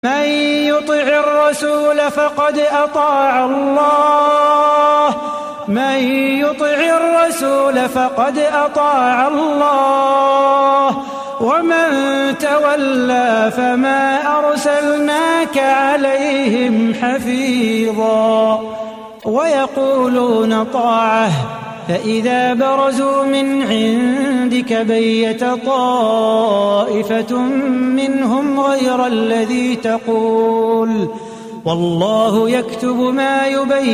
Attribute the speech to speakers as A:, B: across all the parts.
A: من يطع الرسول فقد أطاع الله من يطع الرسول فقد أطاع الله ومن تولى فما أرسلناك عليهم حفيظا ويقولون طاعة فإذا برزوا من عندك بيت طائفة منهم غير الذي تقول والله يكتب ما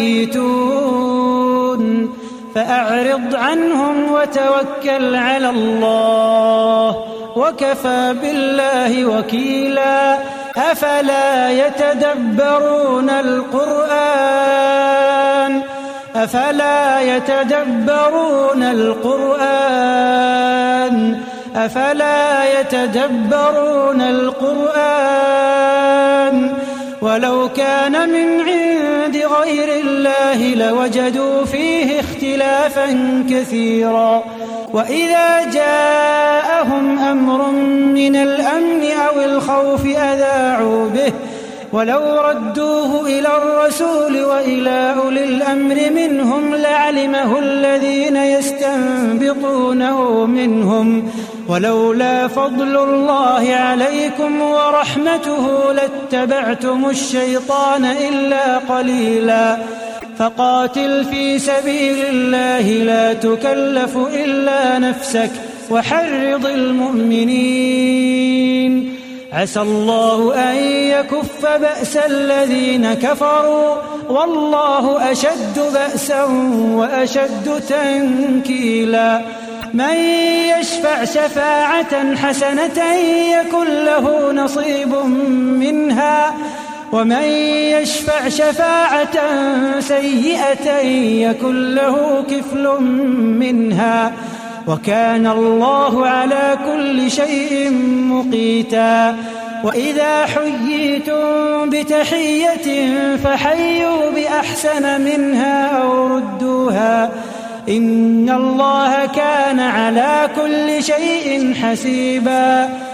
A: يبيتون فأعرض عنهم وتوكل على الله وكفى بالله وكيلا أفلا يتدبرون القرآن ولو كان من عند غير الله لوجدوا فيه اختلافا كثيرا وإذا جاءهم أمر من الأمن أو الخوف أذاعوا به ولو ردوه إلى الرسول وإلى أولي الأمر منهم لعلمه الذين يستنبطونه منهم ولولا فضل الله عليكم ورحمته لاتبعتم الشيطان إلا قليلا فقاتل في سبيل الله لا تكلف إلا نفسك وحرض المؤمنين عسى الله أن يكف بأس الذين كفروا والله أشد بأسا وأشد تنكيلا من يشفع شفاعة حسنة يكن له نصيب منها ومن يشفع شفاعة سيئة يكن له كفل منها وكان الله على كل شيء مقيتا وإذا حييتم بتحية فحيوا بأحسن منها أو ردوها إن الله كان على كل شيء حسيبا